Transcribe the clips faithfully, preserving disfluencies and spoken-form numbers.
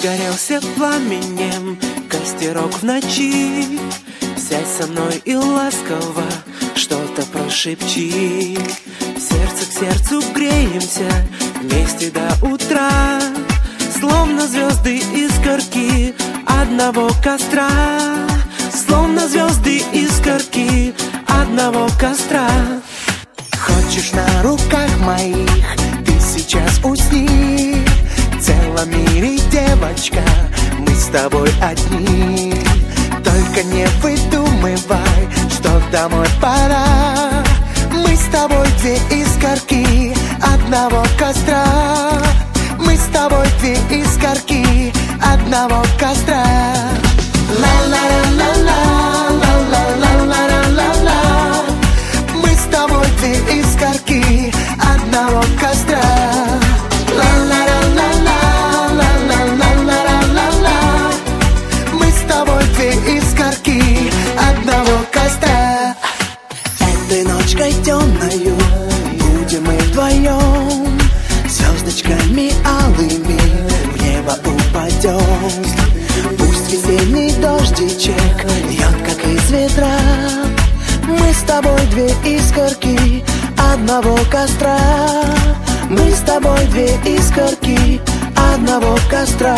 Загорелся пламенем костерок в ночи. Сядь со мной и ласково что-то прошепчи. Сердце к сердцу греемся вместе до утра, словно звезды искорки одного костра. Словно звезды искорки одного костра. Хочешь на руках моих, ты сейчас усни. В целом мире, девочка, мы с тобой одни. Только не выдумывай, что домой пора. Мы с тобой две искорки одного костра. Мы с тобой две искорки одного костра. Ла-ла-ла-ла-ла-ла-ла-ла-ла-ла-ла. Мы с тобой две искорки одного костра. Ла-ла-ла-ла-ла-ла-ла-ла-ла-ла. Мы с тобой две искорки одного костра. Этой ночкой темною будем мы вдвоем, звездочками алыми в небо упадем. Пусть весенний дождичек льет, как из ведра. Мы с тобой две искорки одного костра. Мы с тобой две искорки одного костра.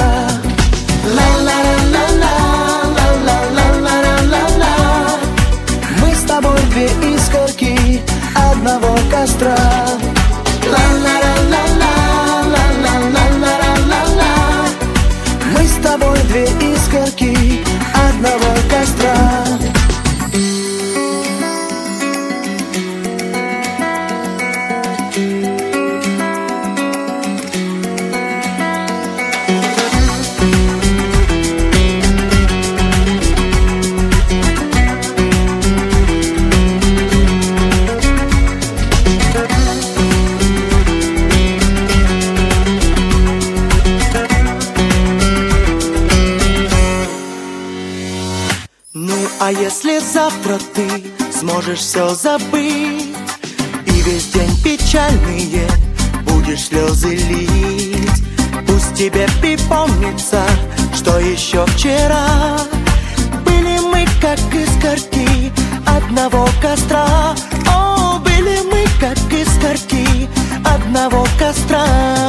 Ла-ла-ла-ла-ла-ла-ла-ла-ла-ла. Мы с тобой две искорки одного костра. Ла-ла-ла-ла-ла-ла-ла-ла-ла. Мы с тобой две искорки одного костра. А если завтра ты сможешь все забыть и весь день печальные будешь слезы лить, пусть тебе припомнится, что еще вчера были мы как искорки одного костра. О, были мы как искорки одного костра.